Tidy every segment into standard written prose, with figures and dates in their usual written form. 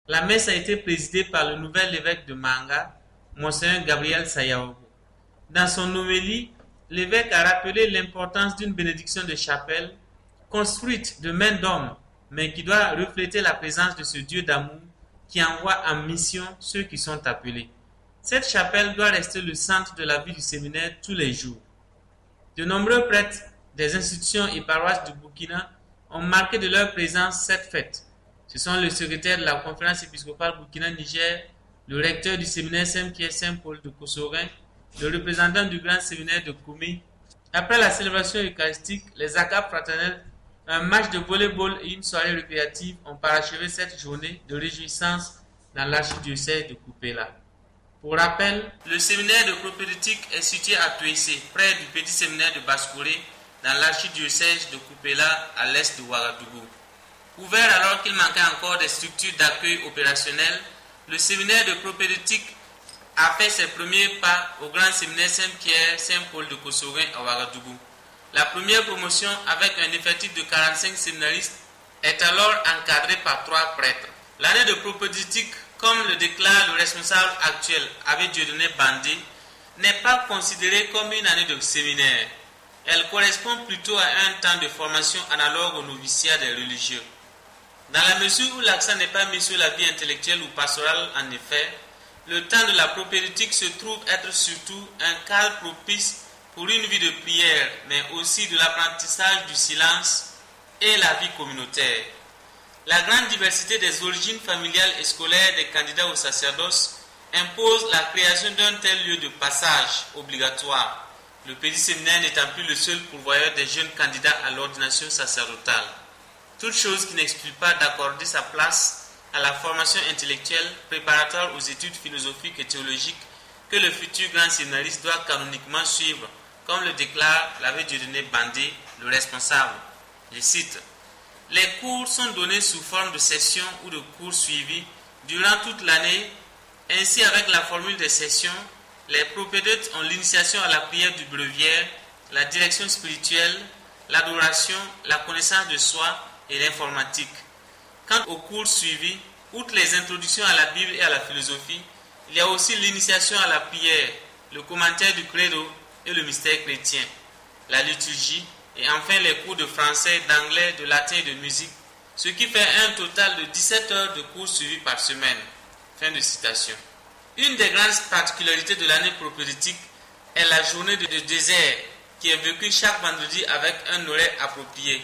La messe a été présidée par le nouvel évêque de Manga, Monseigneur Gabriel Sayaogo. Dans son homélie, l'évêque a rappelé l'importance d'une bénédiction de chapelle construite de main d'homme, mais qui doit refléter la présence de ce Dieu d'amour qui envoie en mission ceux qui sont appelés. Cette chapelle doit rester le centre de la vie du séminaire tous les jours. De nombreux prêtres des institutions et paroisses du Burkina ont marqué de leur présence cette fête. Ce sont le secrétaire de la conférence épiscopale Burkina-Niger, le recteur du séminaire Saint-Pierre-Saint-Paul de Kossorin, le représentant du grand séminaire de Koumé. Après la célébration eucharistique, les acapes fraternels, un match de volley-ball et une soirée récréative ont parachevé cette journée de réjouissance dans l'archidiocèse de Kupela. Pour rappel, le séminaire de propédeutique est situé à Touessé, près du petit séminaire de Baskouré, dans l'archidiocèse de Kupela, à l'est de Ouagadougou. Ouvert alors qu'il manquait encore des structures d'accueil opérationnelles, le séminaire de propédeutique a fait ses premiers pas au grand séminaire Saint-Pierre-Saint-Paul de Kossorin à Ouagadougou. La première promotion, avec un effectif de 45 séminaristes, est alors encadrée par 3 prêtres. L'année de propédeutique, comme le déclare le responsable actuel, Abbé Dieudonné Bandé, n'est pas considérée comme une année de séminaire. Elle correspond plutôt à un temps de formation analogue au noviciat des religieux. Dans la mesure où l'accent n'est pas mis sur la vie intellectuelle ou pastorale, en effet, le temps de la propédeutique se trouve être surtout un cadre propice pour une vie de prière, mais aussi de l'apprentissage du silence et la vie communautaire. La grande diversité des origines familiales et scolaires des candidats au sacerdoce impose la création d'un tel lieu de passage obligatoire, le petit séminaire n'étant plus le seul pourvoyeur des jeunes candidats à l'ordination sacerdotale. Toute chose qui n'exclut pas d'accorder sa place à la formation intellectuelle préparatoire aux études philosophiques et théologiques que le futur grand séminariste doit canoniquement suivre, comme le déclare l'abbé Dieudonné Bandé, le responsable. Je cite: « Les cours sont donnés sous forme de sessions ou de cours suivis durant toute l'année. Ainsi, avec la formule des sessions, les propédeutes ont l'initiation à la prière du breviaire, la direction spirituelle, l'adoration, la connaissance de soi et l'informatique. Quant aux cours suivis, outre les introductions à la Bible et à la philosophie, il y a aussi l'initiation à la prière, le commentaire du credo et le mystère chrétien, la liturgie et enfin les cours de français, d'anglais, de latin et de musique, ce qui fait un total de 17 heures de cours suivis par semaine. » Fin de citation. Une des grandes particularités de l'année propédeutique est la journée de désert qui est vécue chaque vendredi avec un horaire approprié.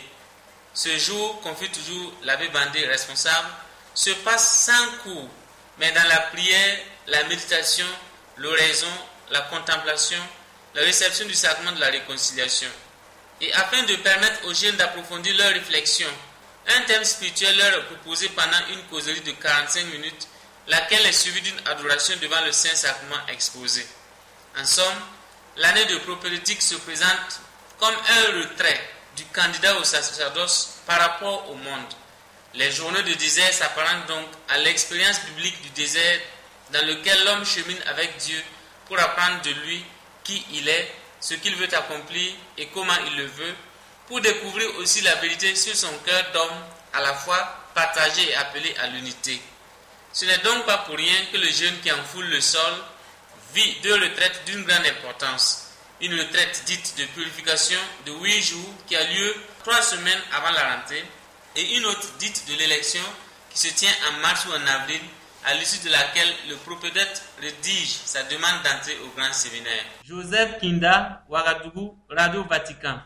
Ce jour, confie toujours l'abbé Bandé responsable, se passe sans cours, mais dans la prière, la méditation, l'oraison, la contemplation, la réception du sacrement de la réconciliation. Et afin de permettre aux jeunes d'approfondir leurs réflexions, un thème spirituel leur est proposé pendant une causerie de 45 minutes, laquelle est suivie d'une adoration devant le Saint-Sacrement exposé. En somme, l'année de propédeutique se présente comme un retrait du candidat au sacerdoce par rapport au monde. Les journées de désert s'apparentent donc à l'expérience biblique du désert dans lequel l'homme chemine avec Dieu pour apprendre de lui qui il est, ce qu'il veut accomplir et comment il le veut, pour découvrir aussi la vérité sur son cœur d'homme à la fois partagé et appelé à l'unité. Ce n'est donc pas pour rien que le jeune qui enfoule le sol vit 2 retraites d'une grande importance. Une retraite dite de purification de 8 jours qui a lieu 3 semaines avant la rentrée et une autre dite de l'élection qui se tient en mars ou en avril, à l'issue de laquelle le propédète rédige sa demande d'entrée au grand séminaire. Joseph Kinda, Ouagadougou, Radio Vatican.